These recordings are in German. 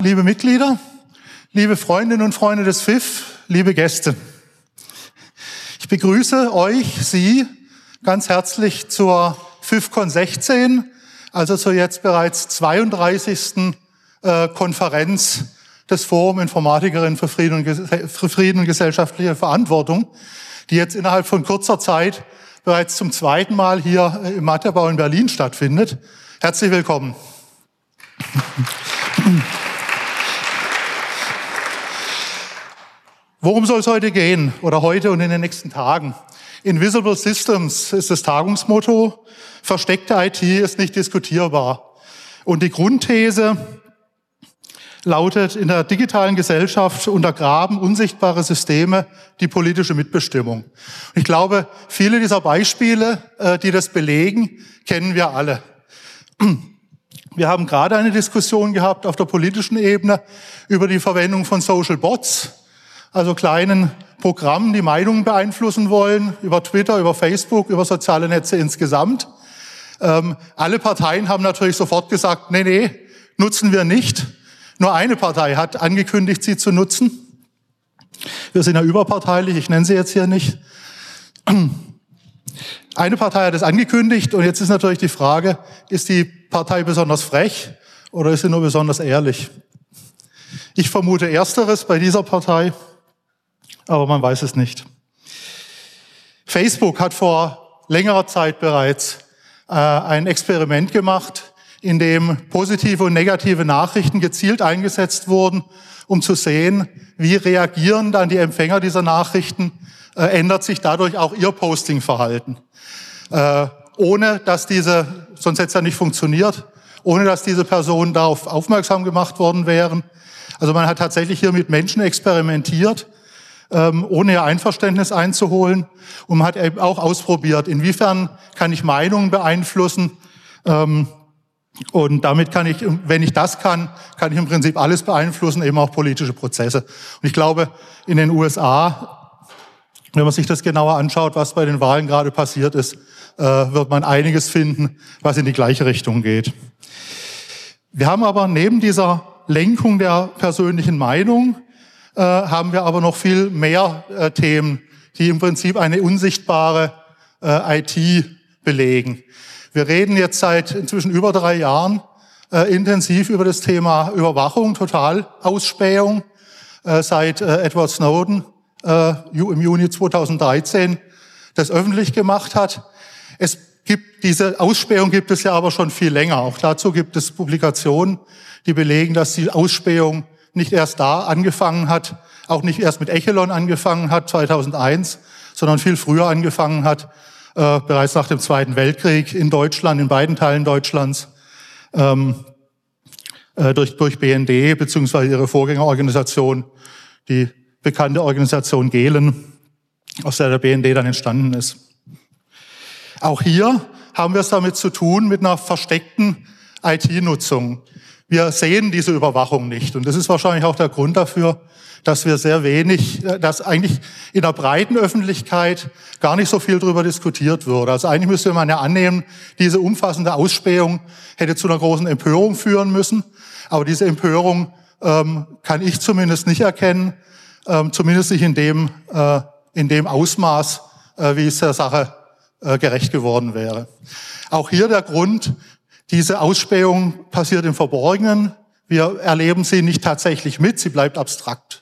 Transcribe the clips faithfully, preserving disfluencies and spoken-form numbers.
liebe Mitglieder, liebe Freundinnen und Freunde des F I F, liebe Gäste. Ich begrüße euch, Sie, ganz herzlich zur FIFCon sechzehn, also zur jetzt bereits zweiunddreißigsten Äh, Konferenz des Forum Informatikerinnen für Frieden, und für Frieden und gesellschaftliche Verantwortung, die jetzt innerhalb von kurzer Zeit bereits zum zweiten Mal hier im Matherbau in Berlin stattfindet. Herzlich willkommen. Worum soll es heute gehen oder heute und in den nächsten Tagen? Invisible Systems ist das Tagungsmotto. Versteckte I T ist nicht diskutierbar. Und die Grundthese lautet: In der digitalen Gesellschaft untergraben unsichtbare Systeme die politische Mitbestimmung. Und ich glaube, viele dieser Beispiele, die das belegen, kennen wir alle. Wir haben gerade eine Diskussion gehabt auf der politischen Ebene über die Verwendung von Social Bots, also kleinen Programmen, die Meinungen beeinflussen wollen, über Twitter, über Facebook, über soziale Netze insgesamt. Ähm, alle Parteien haben natürlich sofort gesagt, nee, nee, nutzen wir nicht. Nur eine Partei hat angekündigt, sie zu nutzen. Wir sind ja überparteilich, ich nenne sie jetzt hier nicht. Eine Partei hat es angekündigt und jetzt ist natürlich die Frage, ist die Partei besonders frech oder ist sie nur besonders ehrlich? Ich vermute Ersteres bei dieser Partei, aber man weiß es nicht. Facebook hat vor längerer Zeit bereits äh, ein Experiment gemacht, in dem positive und negative Nachrichten gezielt eingesetzt wurden, um zu sehen, wie reagieren dann die Empfänger dieser Nachrichten, äh, ändert sich dadurch auch ihr Posting-Verhalten. Äh, ohne dass diese, sonst hätte es ja nicht funktioniert, ohne dass diese Personen darauf aufmerksam gemacht worden wären. Also man hat tatsächlich hier mit Menschen experimentiert, ähm, ohne ihr Einverständnis einzuholen. Und man hat eben auch ausprobiert, inwiefern kann ich Meinungen beeinflussen, ähm, und damit kann ich, wenn ich das kann, kann ich im Prinzip alles beeinflussen, eben auch politische Prozesse. Und ich glaube, in den U S A, wenn man sich das genauer anschaut, was bei den Wahlen gerade passiert ist, äh, wird man einiges finden, was in die gleiche Richtung geht. Wir haben aber neben dieser Lenkung der persönlichen Meinung, äh, haben wir aber noch viel mehr äh, Themen, die im Prinzip eine unsichtbare äh, I T belegen. Wir reden jetzt seit inzwischen über drei Jahren äh, intensiv über das Thema Überwachung, Totalausspähung, äh, seit äh, Edward Snowden äh, im Juni zweitausenddreizehn das öffentlich gemacht hat. Es gibt diese Ausspähung gibt es ja aber schon viel länger. Auch dazu gibt es Publikationen, die belegen, dass die Ausspähung nicht erst da angefangen hat, auch nicht erst mit Echelon angefangen hat, zweitausendeins, sondern viel früher angefangen hat. Äh, bereits nach dem Zweiten Weltkrieg in Deutschland, in beiden Teilen Deutschlands, ähm, äh, durch, durch B N D beziehungsweise ihre Vorgängerorganisation, die bekannte Organisation Gehlen, aus der der B N D dann entstanden ist. Auch hier haben wir es damit zu tun, mit einer versteckten I T-Nutzung. Wir sehen diese Überwachung nicht. Und das ist wahrscheinlich auch der Grund dafür, dass wir sehr wenig, dass eigentlich in der breiten Öffentlichkeit gar nicht so viel darüber diskutiert wird. Also eigentlich müsste man ja annehmen, diese umfassende Ausspähung hätte zu einer großen Empörung führen müssen. Aber diese Empörung ähm, kann ich zumindest nicht erkennen, ähm, zumindest nicht in dem, äh, in dem Ausmaß, äh, wie es der Sache äh, gerecht geworden wäre. Auch hier der Grund, diese Ausspähung passiert im Verborgenen. Wir erleben sie nicht tatsächlich mit, sie bleibt abstrakt.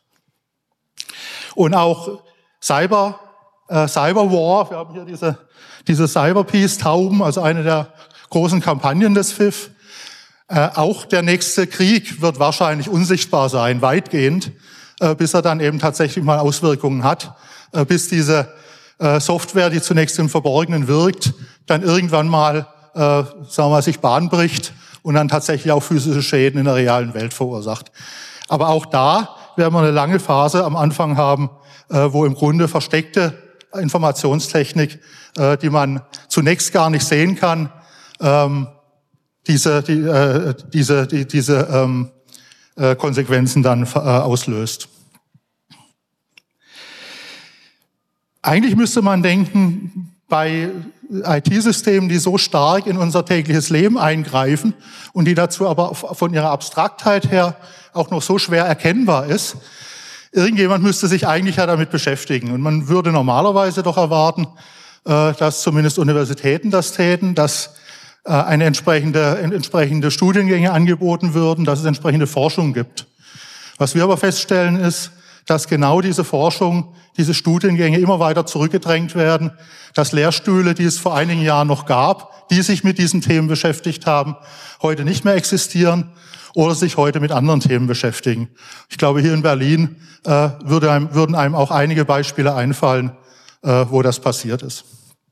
Und auch Cyber, äh, Cyberwar, wir haben hier diese, diese Cyberpeace-Tauben, also eine der großen Kampagnen des F I F. Äh, auch der nächste Krieg wird wahrscheinlich unsichtbar sein, weitgehend, äh, bis er dann eben tatsächlich mal Auswirkungen hat, äh, bis diese äh, Software, die zunächst im Verborgenen wirkt, dann irgendwann mal, äh, sagen wir mal, sich Bahn bricht und dann tatsächlich auch physische Schäden in der realen Welt verursacht. Aber auch da werden wir eine lange Phase am Anfang haben, äh, wo im Grunde versteckte Informationstechnik, äh, die man zunächst gar nicht sehen kann, ähm, diese, die, äh, diese, die, diese ähm, äh, Konsequenzen dann äh, auslöst. Eigentlich müsste man denken, bei I T-Systemen, die so stark in unser tägliches Leben eingreifen und die dazu aber von ihrer Abstraktheit her auch noch so schwer erkennbar ist. Irgendjemand müsste sich eigentlich ja damit beschäftigen. Und man würde normalerweise doch erwarten, dass zumindest Universitäten das täten, dass eine entsprechende, entsprechende Studiengänge angeboten würden, dass es entsprechende Forschung gibt. Was wir aber feststellen ist, dass genau diese Forschung, diese Studiengänge immer weiter zurückgedrängt werden, dass Lehrstühle, die es vor einigen Jahren noch gab, die sich mit diesen Themen beschäftigt haben, heute nicht mehr existieren oder sich heute mit anderen Themen beschäftigen. Ich glaube, hier in Berlin äh, würde einem, würden einem auch einige Beispiele einfallen, äh, wo das passiert ist.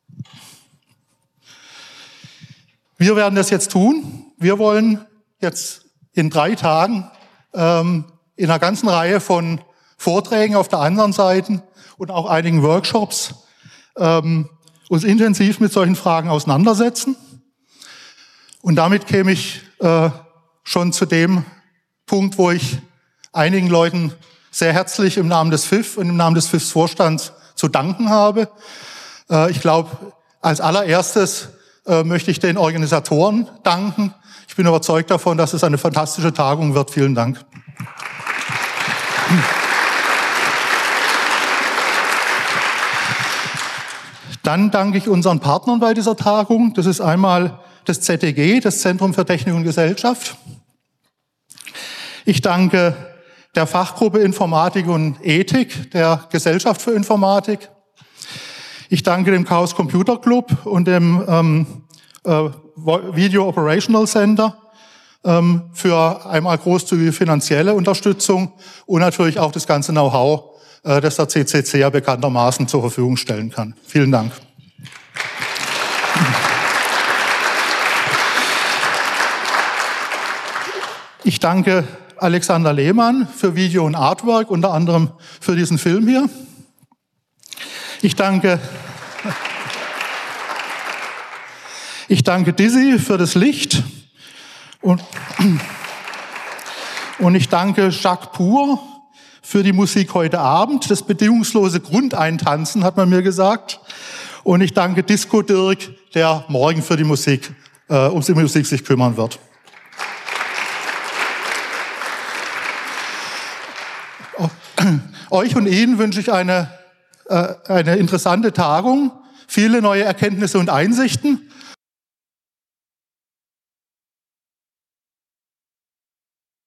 Wir werden das jetzt tun. Wir wollen jetzt in drei Tagen ähm, in einer ganzen Reihe von Vorträgen auf der anderen Seite und auch einigen Workshops ähm, uns intensiv mit solchen Fragen auseinandersetzen. Und damit käme ich äh, schon zu dem Punkt, wo ich einigen Leuten sehr herzlich im Namen des F I F und im Namen des F I F-Vorstands zu danken habe. Äh, ich glaube, als allererstes äh, möchte ich den Organisatoren danken. Ich bin überzeugt davon, dass es eine fantastische Tagung wird. Vielen Dank. Dann danke ich unseren Partnern bei dieser Tagung. Das ist einmal das Z T G, das Zentrum für Technik und Gesellschaft. Ich danke der Fachgruppe Informatik und Ethik der Gesellschaft für Informatik. Ich danke dem Chaos Computer Club und dem ähm, äh, Video Operational Center ähm, für einmal großzügige finanzielle Unterstützung und natürlich auch das ganze Know-how, äh, das der C C C ja bekanntermaßen zur Verfügung stellen kann. Vielen Dank. Ich danke Alexander Lehmann für Video und Artwork, unter anderem für diesen Film hier. Ich danke, ich danke Dizzy für das Licht und, und ich danke Jacques Pur für die Musik heute Abend. Das bedingungslose Grundeintanzen, hat man mir gesagt. Und ich danke Disco Dirk, der morgen für die Musik, äh, um die Musik sich kümmern wird. Euch und Ihnen wünsche ich eine, äh, eine interessante Tagung, viele neue Erkenntnisse und Einsichten.